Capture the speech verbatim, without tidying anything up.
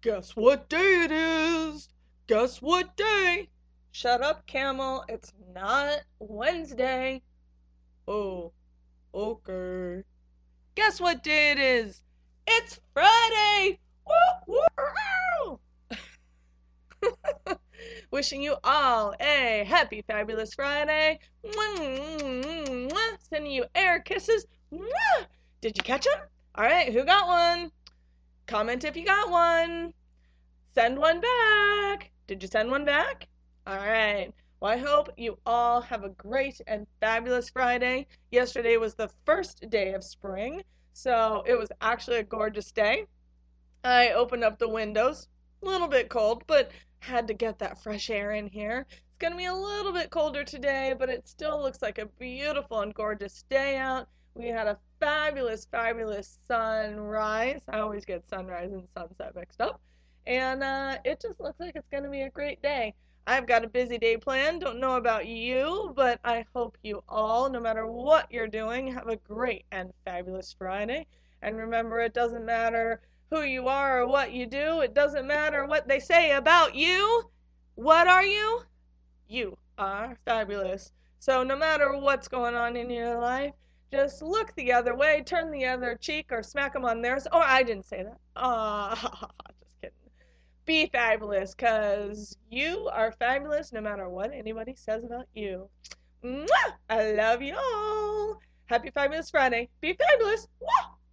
Guess what day it is? Guess what day? Shut up, Camel. It's not Wednesday. Oh, okay. Guess what day it is? It's Friday! Woo, woo, Wishing you all a happy, fabulous Friday. Sending you air kisses. Did you catch them? All right, who got one? Comment if you got one. Send one back. Did you send one back? All right. Well, I hope you all have a great and fabulous Friday. Yesterday was the first day of spring, so it was actually a gorgeous day. I opened up the windows, a little bit cold, but had to get that fresh air in here. It's going to be a little bit colder today, but it still looks like a beautiful and gorgeous day out. We had a fabulous, fabulous sunrise. I always get sunrise and sunset mixed up. And uh, it just looks like it's going to be a great day. I've got a busy day planned. Don't know about you, but I hope you all, no matter what you're doing, have a great and fabulous Friday. And remember, it doesn't matter who you are or what you do. It doesn't matter what they say about you. What are you? You are fabulous. So no matter what's going on in your life, just look the other way, turn the other cheek, or smack them on theirs. Oh, I didn't say that. Ah, just kidding. Be fabulous, because you are fabulous no matter what anybody says about you. Mwah! I love you all. Happy Fabulous Friday. Be fabulous. Mwah!